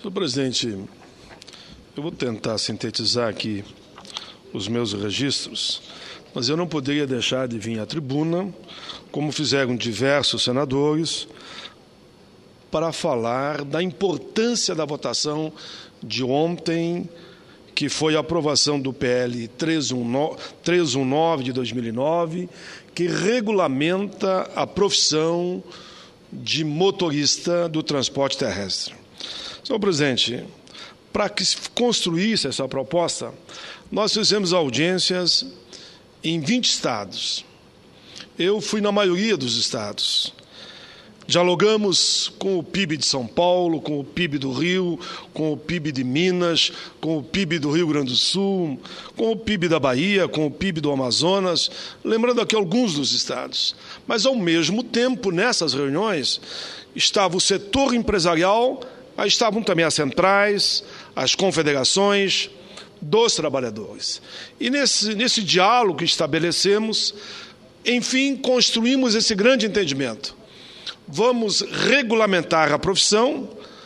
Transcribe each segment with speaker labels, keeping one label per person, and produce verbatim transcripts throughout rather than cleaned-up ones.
Speaker 1: Senhor presidente, eu vou tentar sintetizar aqui os meus registros, mas eu não poderia deixar de vir à tribuna, como fizeram diversos senadores, para falar da importância da votação de ontem, que foi a aprovação do P L trezentos e dezenove de dois mil e nove, que regulamenta a profissão de motorista do transporte terrestre. Senhor presidente, para que se construísse essa proposta, nós fizemos audiências em vinte estados. Eu fui na maioria dos estados. Dialogamos com o P I B de São Paulo, com o P I B do Rio, com o P I B de Minas, com o P I B do Rio Grande do Sul, com o P I B da Bahia, com o P I B do Amazonas, lembrando aqui alguns dos estados. Mas, ao mesmo tempo, nessas reuniões, estava o setor empresarial, aí estavam também as centrais, as confederações dos trabalhadores. E nesse, nesse diálogo que estabelecemos, enfim, construímos esse grande entendimento. Vamos regulamentar a profissão,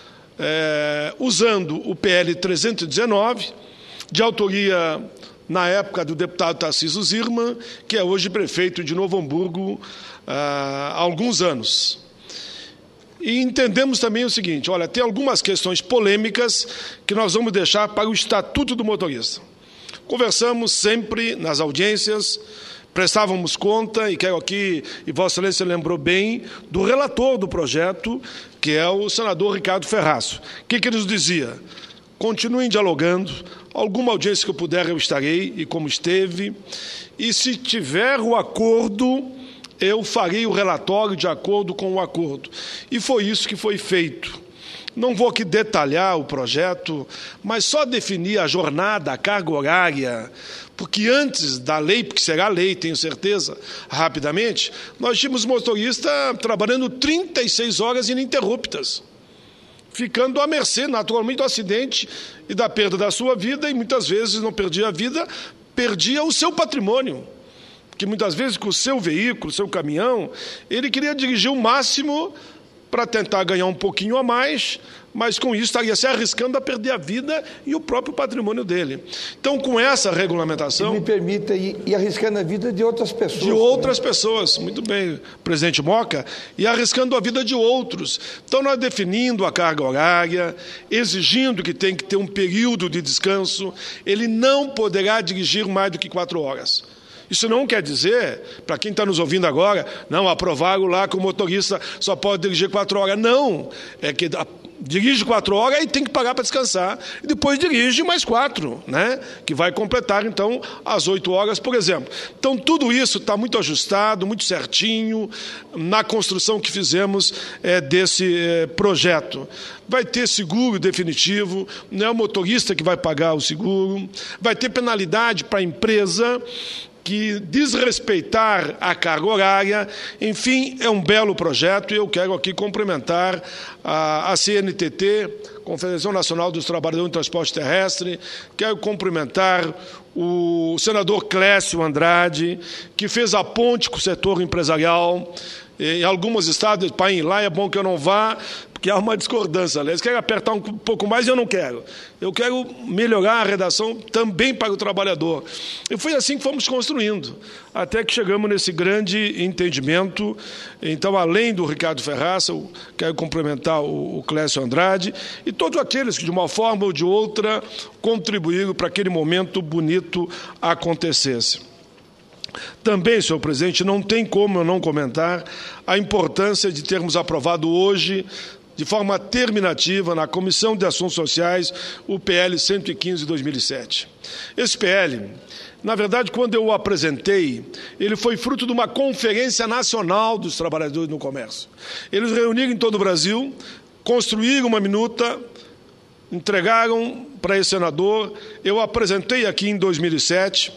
Speaker 1: é, usando o P L trezentos e dezenove, de autoria, na época, do deputado Tarcísio Zirman, que é hoje prefeito de Novo Hamburgo há alguns anos. E entendemos também o seguinte, olha, tem algumas questões polêmicas que nós vamos deixar para o Estatuto do Motorista. Conversamos sempre nas audiências, prestávamos conta, e quero aqui, e Vossa Excelência lembrou bem, do relator do projeto, que é o senador Ricardo Ferraço. O que, que ele nos dizia? Continuem dialogando, alguma audiência que eu puder eu estarei, e como esteve, e se tiver o acordo, eu farei o relatório de acordo com o acordo. E foi isso que foi feito. Não vou aqui detalhar o projeto, mas só definir a jornada, a carga horária, porque antes da lei, porque será lei, tenho certeza, rapidamente, nós tínhamos motorista trabalhando trinta e seis horas ininterruptas, ficando à mercê, naturalmente, do acidente e da perda da sua vida, e muitas vezes não perdia a vida, perdia o seu patrimônio. Porque muitas vezes com o seu veículo, o seu caminhão, ele queria dirigir o máximo para tentar ganhar um pouquinho a mais, mas com isso estaria se arriscando a perder a vida e o próprio patrimônio dele. Então, com essa regulamentação...
Speaker 2: E me permita ir, ir arriscando a vida de outras pessoas.
Speaker 1: De outras também. pessoas, muito bem, presidente Moca, e arriscando a vida de outros. Então, nós definindo a carga horária, exigindo que tem que ter um período de descanso, ele não poderá dirigir mais do que quatro horas. Isso não quer dizer, para quem está nos ouvindo agora, não, aprovaram lá que o motorista só pode dirigir quatro horas. Não, é que a, dirige quatro horas e tem que pagar para descansar. E depois dirige mais quatro, né? Que vai completar, então, as oito horas, por exemplo. Então, tudo isso está muito ajustado, muito certinho, na construção que fizemos é, desse é, projeto. Vai ter seguro definitivo, não é o motorista que vai pagar o seguro, vai ter penalidade para a empresa que desrespeitar a carga horária. Enfim, é um belo projeto e eu quero aqui cumprimentar a, a C N T T, Confederação Nacional dos Trabalhadores do Transporte Terrestre, quero cumprimentar o senador Clécio Andrade, que fez a ponte com o setor empresarial. Em alguns estados, pai, lá é bom que eu não vá, porque há uma discordância. Aliás, quero apertar um pouco mais e eu não quero. Eu quero melhorar a redação também para o trabalhador. E foi assim que fomos construindo, até que chegamos nesse grande entendimento. Então, além do Ricardo Ferraço, eu quero cumprimentar o Clécio Andrade e todos aqueles que, de uma forma ou de outra, contribuíram para aquele momento bonito acontecesse. Também, senhor presidente, não tem como eu não comentar a importância de termos aprovado hoje, de forma terminativa, na Comissão de Assuntos Sociais, o P L cento e quinze de dois mil e sete. Esse P L, na verdade, quando eu o apresentei, ele foi fruto de uma Conferência Nacional dos Trabalhadores no Comércio. Eles reuniram em todo o Brasil, construíram uma minuta, entregaram para esse senador, eu apresentei aqui em dois mil e sete.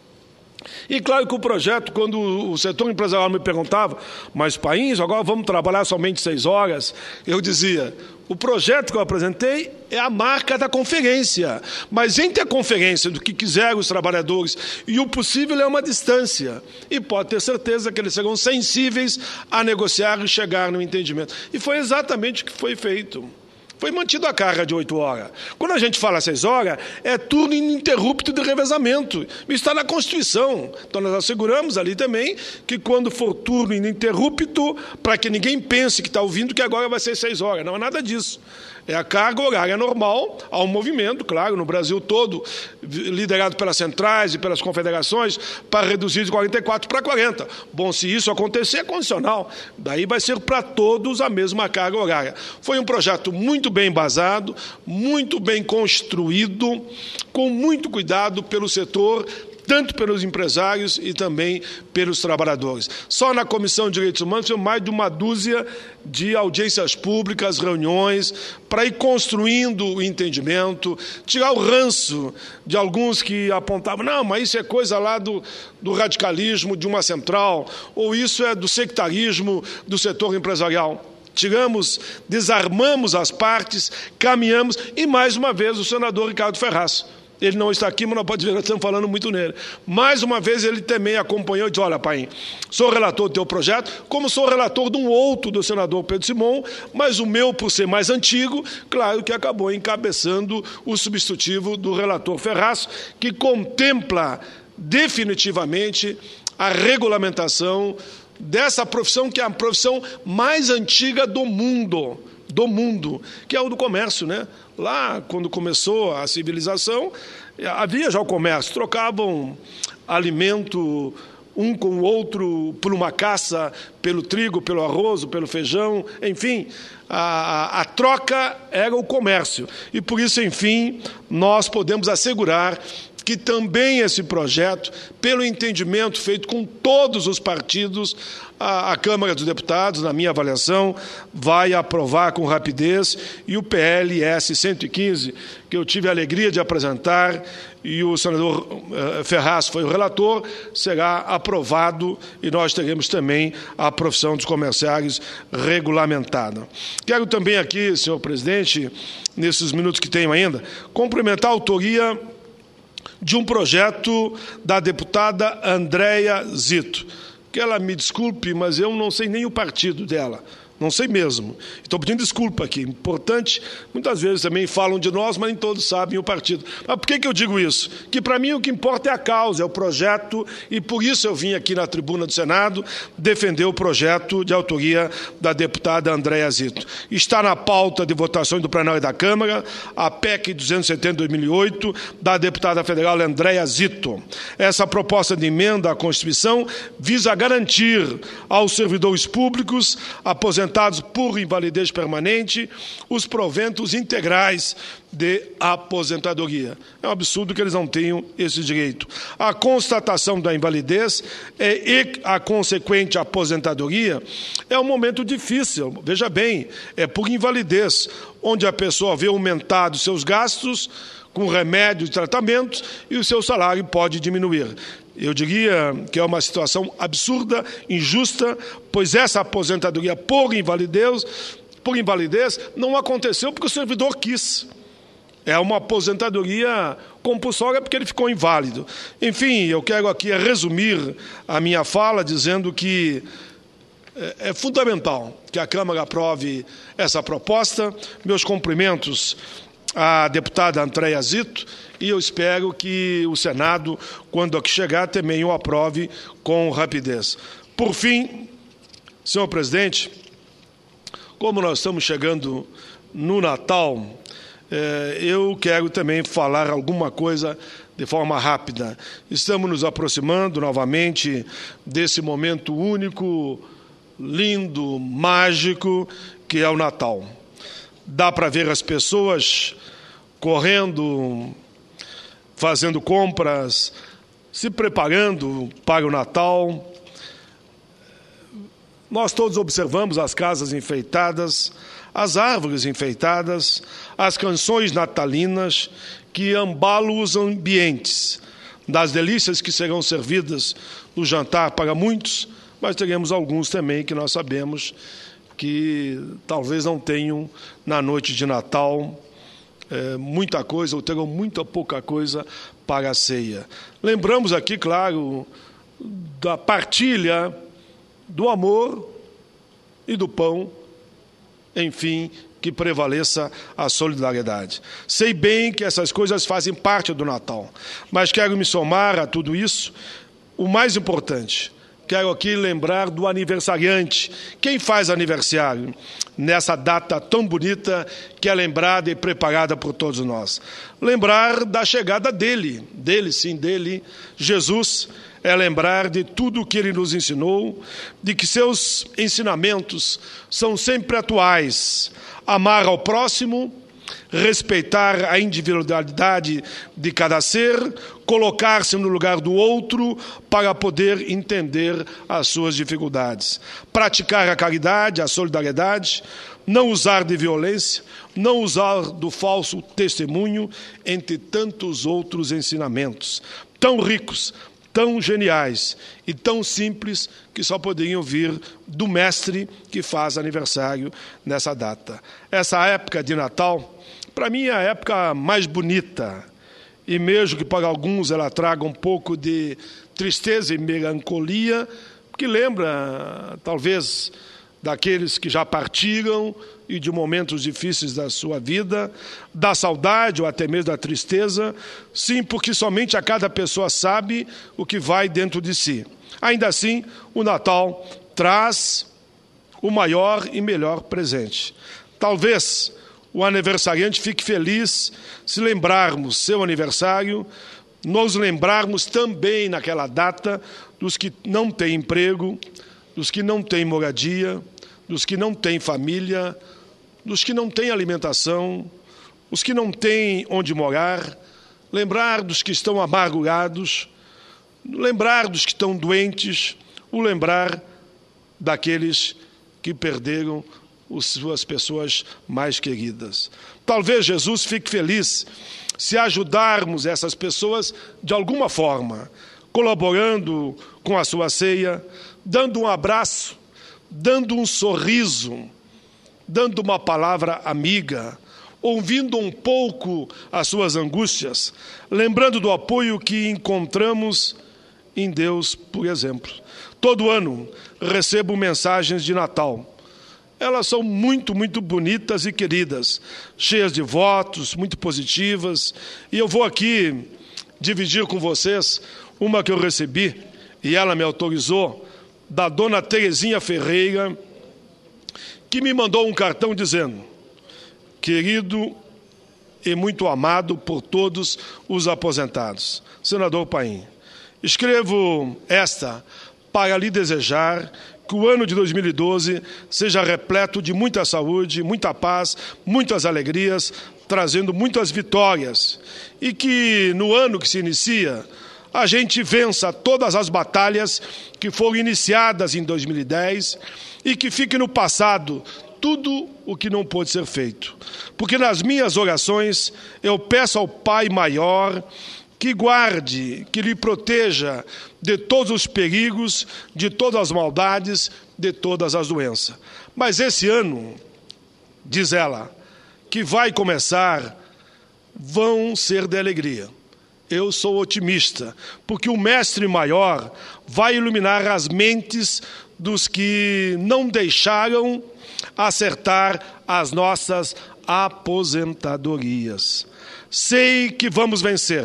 Speaker 1: E claro que o projeto, quando o setor empresarial me perguntava, mas país, agora vamos trabalhar somente seis horas, eu dizia, o projeto que eu apresentei é a marca da conferência, mas entre a conferência do que quiserem os trabalhadores e o possível é uma distância, e pode ter certeza que eles serão sensíveis a negociar e chegar no entendimento. E foi exatamente o que foi feito. Foi mantido a carga de oito horas. Quando a gente fala seis horas, é turno ininterrupto de revezamento. Isso está na Constituição. Então, nós asseguramos ali também que quando for turno ininterrupto, para que ninguém pense que está ouvindo que agora vai ser seis horas. Não é nada disso. É a carga horária normal, há um movimento, claro, no Brasil todo, liderado pelas centrais e pelas confederações, para reduzir de quarenta e quatro para quarenta. Bom, se isso acontecer, é condicional. Daí vai ser para todos a mesma carga horária. Foi um projeto muito bem embasado, muito bem construído, com muito cuidado pelo setor, tanto pelos empresários e também pelos trabalhadores. Só na Comissão de Direitos Humanos tivemos mais de uma dúzia de audiências públicas, reuniões, para ir construindo o entendimento, tirar o ranço de alguns que apontavam, não, mas isso é coisa lá do, do radicalismo de uma central, ou isso é do sectarismo do setor empresarial. Tiramos, desarmamos as partes, caminhamos, e mais uma vez o senador Ricardo Ferraz. Ele não está aqui, mas não pode ver, nós estamos falando muito nele. Mais uma vez ele também acompanhou e disse, olha, pai, sou relator do teu projeto, como sou relator de um outro do senador Pedro Simon, mas o meu, por ser mais antigo, claro que acabou encabeçando o substitutivo do relator Ferraz, que contempla definitivamente a regulamentação dessa profissão, que é a profissão mais antiga do mundo, do mundo, que é o do comércio, né? Lá, quando começou a civilização, havia já o comércio, trocavam alimento um com o outro por uma caça, pelo trigo, pelo arroz, pelo feijão, enfim, a, a, a troca era o comércio. E por isso, enfim, nós podemos assegurar que também esse projeto, pelo entendimento feito com todos os partidos, a, a Câmara dos Deputados, na minha avaliação, vai aprovar com rapidez, e o P L S cento e quinze, que eu tive a alegria de apresentar, e o senador uh, Ferraz foi o relator, será aprovado, e nós teremos também a profissão dos comerciários regulamentada. Quero também aqui, senhor presidente, nesses minutos que tenho ainda, cumprimentar a autoria de um projeto da deputada Andréia Zito, que ela me desculpe, mas eu não sei nem o partido dela, não sei mesmo. Estou pedindo desculpa aqui, importante, muitas vezes também falam de nós, mas nem todos sabem o partido. Mas por que que eu digo isso? Que para mim o que importa é a causa, é o projeto, e por isso eu vim aqui na tribuna do Senado defender o projeto de autoria da deputada Andréia Zito. Está na pauta de votações do plenário da Câmara, a P E C duzentos e setenta de dois mil e oito, da deputada federal Andréia Zito. Essa proposta de emenda à Constituição visa garantir aos servidores públicos aposentados por invalidez permanente os proventos integrais de aposentadoria. É um absurdo que eles não tenham esse direito. A constatação da invalidez é, e a consequente aposentadoria é um momento difícil. Veja bem, é por invalidez, onde a pessoa vê aumentado seus gastos com remédios e tratamentos e o seu salário pode diminuir. Eu diria que é uma situação absurda, injusta, pois essa aposentadoria por invalidez, por invalidez não aconteceu porque o servidor quis. É uma aposentadoria compulsória porque ele ficou inválido. Enfim, eu quero aqui resumir a minha fala dizendo que é fundamental que a Câmara aprove essa proposta. Meus cumprimentos à deputada Andréia Zito, e eu espero que o Senado, quando aqui chegar, também o aprove com rapidez. Por fim, senhor presidente, como nós estamos chegando no Natal, eh, eu quero também falar alguma coisa de forma rápida. Estamos nos aproximando novamente desse momento único, lindo, mágico, que é o Natal. Dá para ver as pessoas correndo, fazendo compras, se preparando para o Natal. Nós todos observamos as casas enfeitadas, as árvores enfeitadas, as canções natalinas que embalam os ambientes, das delícias que serão servidas no jantar para muitos, mas teremos alguns também que nós sabemos que talvez não tenham na noite de Natal é, muita coisa, ou terão muita pouca coisa para a ceia. Lembramos aqui, claro, da partilha do amor e do pão, enfim, que prevaleça a solidariedade. Sei bem que essas coisas fazem parte do Natal, mas quero me somar a tudo isso. O mais importante, quero aqui lembrar do aniversariante. Quem faz aniversário nessa data tão bonita que é lembrada e preparada por todos nós? Lembrar da chegada dele, dele sim, dele, Jesus. É lembrar de tudo o que ele nos ensinou, de que seus ensinamentos são sempre atuais. Amar ao próximo, respeitar a individualidade de cada ser, colocar-se no lugar do outro para poder entender as suas dificuldades. Praticar a caridade, a solidariedade, não usar de violência, não usar do falso testemunho, entre tantos outros ensinamentos tão ricos, tão geniais e tão simples que só poderiam vir do mestre que faz aniversário nessa data. Essa época de Natal, para mim, é a época mais bonita, e mesmo que para alguns ela traga um pouco de tristeza e melancolia, que lembra, talvez, daqueles que já partiram e de momentos difíceis da sua vida, da saudade ou até mesmo da tristeza, sim, porque somente a cada pessoa sabe o que vai dentro de si. Ainda assim, o Natal traz o maior e melhor presente. Talvez o aniversariante fique feliz se lembrarmos seu aniversário, nos lembrarmos também naquela data dos que não têm emprego, dos que não têm moradia, dos que não têm família, dos que não têm alimentação, os que não têm onde morar, lembrar dos que estão amargurados, lembrar dos que estão doentes, o lembrar daqueles que perderam as suas pessoas mais queridas. Talvez Jesus fique feliz se ajudarmos essas pessoas de alguma forma, colaborando com a sua ceia, dando um abraço, dando um sorriso, dando uma palavra amiga, ouvindo um pouco as suas angústias, lembrando do apoio que encontramos em Deus, por exemplo. Todo ano recebo mensagens de Natal. Elas são muito, muito bonitas e queridas, cheias de votos, muito positivas. E eu vou aqui dividir com vocês uma que eu recebi, e ela me autorizou, da dona Terezinha Ferreira, que me mandou um cartão dizendo: querido e muito amado por todos os aposentados. Senador Paim, escrevo esta para lhe desejar que o ano de dois mil e doze seja repleto de muita saúde, muita paz, muitas alegrias, trazendo muitas vitórias. E que no ano que se inicia, a gente vença todas as batalhas que foram iniciadas em dois mil e dez e que fique no passado tudo o que não pôde ser feito. Porque nas minhas orações eu peço ao Pai Maior que guarde, que lhe proteja de todos os perigos, de todas as maldades, de todas as doenças. Mas esse ano, diz ela, que vai começar, vão ser de alegria. Eu sou otimista, porque o Mestre Maior vai iluminar as mentes dos que não deixaram acertar as nossas aposentadorias. Sei que vamos vencer.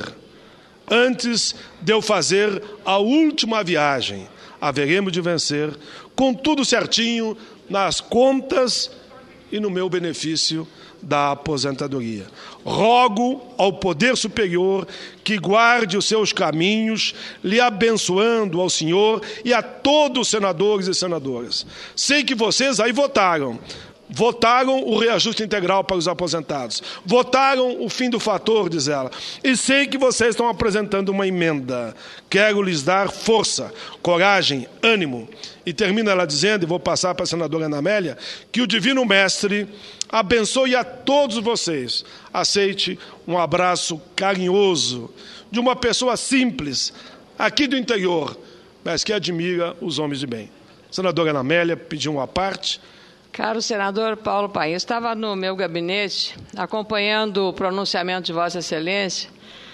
Speaker 1: Antes de eu fazer a última viagem, haveremos de vencer com tudo certinho nas contas e no meu benefício da aposentadoria. Rogo ao Poder Superior que guarde os seus caminhos, lhe abençoando ao Senhor e a todos os senadores e senadoras. Sei que vocês aí votaram. Votaram o reajuste integral para os aposentados. Votaram o fim do fator, diz ela. E sei que vocês estão apresentando uma emenda. Quero lhes dar força, coragem, ânimo. E termina ela dizendo, e vou passar para a senadora Ana Amélia, que o Divino Mestre abençoe a todos vocês. Aceite um abraço carinhoso de uma pessoa simples, aqui do interior, mas que admira os homens de bem. Senadora Ana Amélia pediu uma parte.
Speaker 3: Caro senador Paulo Paim, eu estava no meu gabinete acompanhando o pronunciamento de Vossa Excelência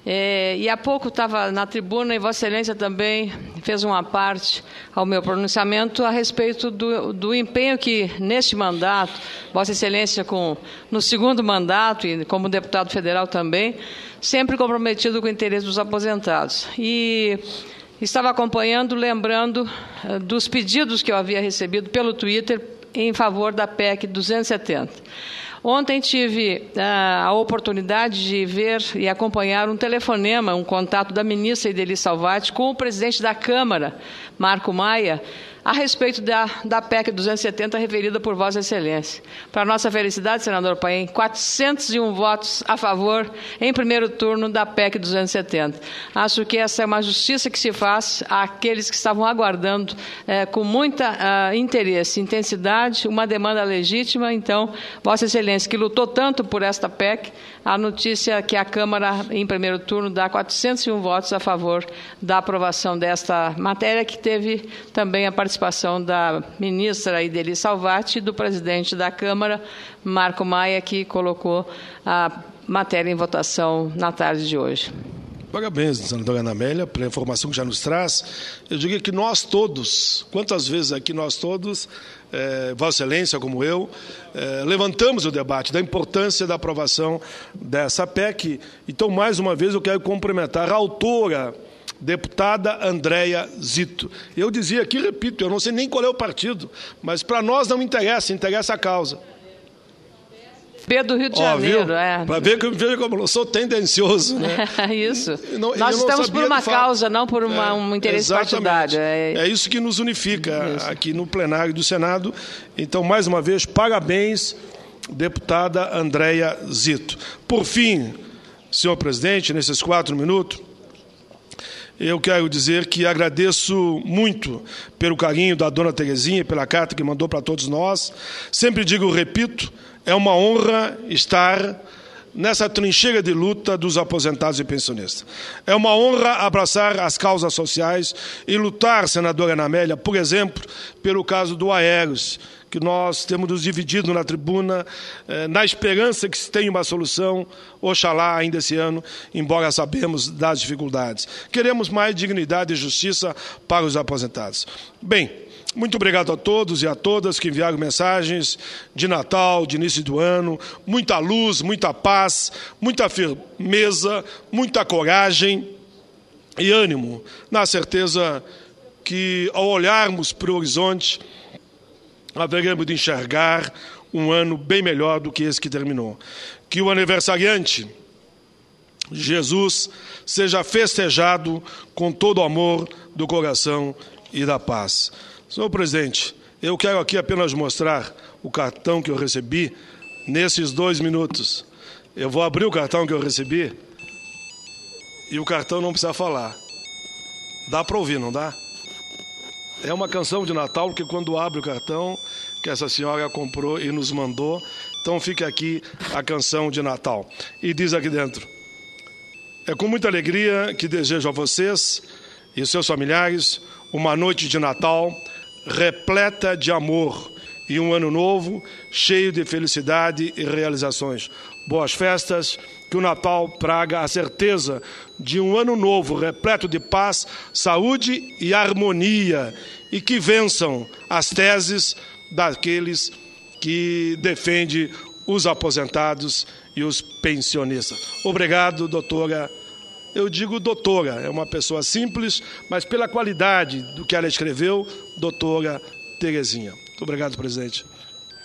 Speaker 3: É, e há pouco estava na tribuna e Vossa Excelência também fez uma parte ao meu pronunciamento a respeito do, do empenho que, neste mandato, Vossa Excelência, com, no segundo mandato e como deputado federal também, sempre comprometido com o interesse dos aposentados. E estava acompanhando, lembrando uh, dos pedidos que eu havia recebido pelo Twitter em favor da P E C duzentos e setenta. Ontem tive uh, a oportunidade de ver e acompanhar um telefonema, um contato da ministra Ideli Salvati com o presidente da Câmara, Marco Maia, a respeito da, da P E C duzentos e setenta referida por Vossa Excelência. Para nossa felicidade, senador Paim, quatrocentos e um votos a favor em primeiro turno da P E C duzentos e setenta. Acho que essa é uma justiça que se faz àqueles que estavam aguardando eh, com muita uh, interesse, intensidade, uma demanda legítima. Então, Vossa Excelência, que lutou tanto por esta P E C, a notícia que a Câmara, em primeiro turno, dá quatrocentos e um votos a favor da aprovação desta matéria, que teve também a participação participação da ministra Ideli Salvati e do presidente da Câmara, Marco Maia, que colocou a matéria em votação na tarde de hoje.
Speaker 1: Parabéns, senadora Ana Amélia, pela informação que já nos traz. Eu diria que nós todos, quantas vezes aqui nós todos, eh, Vossa Excelência, como eu, eh, levantamos o debate da importância da aprovação dessa P E C. Então, mais uma vez, eu quero cumprimentar a autora, deputada Andréia Zito. Eu dizia aqui, repito, eu não sei nem qual é o partido, mas para nós não interessa, interessa a causa.
Speaker 3: P do Rio de Janeiro, é.
Speaker 1: Para ver que veja como eu sou tendencioso, né?
Speaker 3: Isso.
Speaker 1: Não,
Speaker 3: Nós estamos por uma causa, não por uma,
Speaker 1: é,
Speaker 3: um interesse
Speaker 1: exatamente.
Speaker 3: partidário. É...
Speaker 1: é isso que nos unifica
Speaker 3: isso.
Speaker 1: aqui no plenário do Senado. Então, mais uma vez, parabéns, deputada Andréia Zito. Por fim, senhor presidente, nesses quatro minutos, eu quero dizer que agradeço muito pelo carinho da dona Terezinha, pela carta que mandou para todos nós. Sempre digo, repito, é uma honra estar nessa trincheira de luta dos aposentados e pensionistas. É uma honra abraçar as causas sociais e lutar, senadora Ana Amélia, por exemplo, pelo caso do Aeros, que nós temos nos dividido na tribuna, eh, na esperança que se tenha uma solução, oxalá ainda esse ano, embora sabemos das dificuldades. Queremos mais dignidade e justiça para os aposentados. Bem, muito obrigado a todos e a todas que enviaram mensagens de Natal, de início do ano, muita luz, muita paz, muita firmeza, muita coragem e ânimo, na certeza que, ao olharmos para o horizonte, haveremos de enxergar um ano bem melhor do que esse que terminou. Que o aniversariante, Jesus, seja festejado com todo o amor do coração e da paz. Senhor presidente, eu quero aqui apenas mostrar o cartão que eu recebi nesses dois minutos. Eu vou abrir o cartão que eu recebi e o cartão não precisa falar. Dá para ouvir, não dá? É uma canção de Natal que, quando abre o cartão, que essa senhora comprou e nos mandou, então fica aqui a canção de Natal. E diz aqui dentro: é com muita alegria que desejo a vocês e seus familiares uma noite de Natal repleta de amor e um ano novo cheio de felicidade e realizações. Boas festas, que o Natal traga a certeza de um ano novo repleto de paz, saúde e harmonia, e que vençam as teses daqueles que defendem os aposentados e os pensionistas. Obrigado, doutora. Eu digo doutora, é uma pessoa simples, mas pela qualidade do que ela escreveu, doutora Terezinha. Muito obrigado, presidente.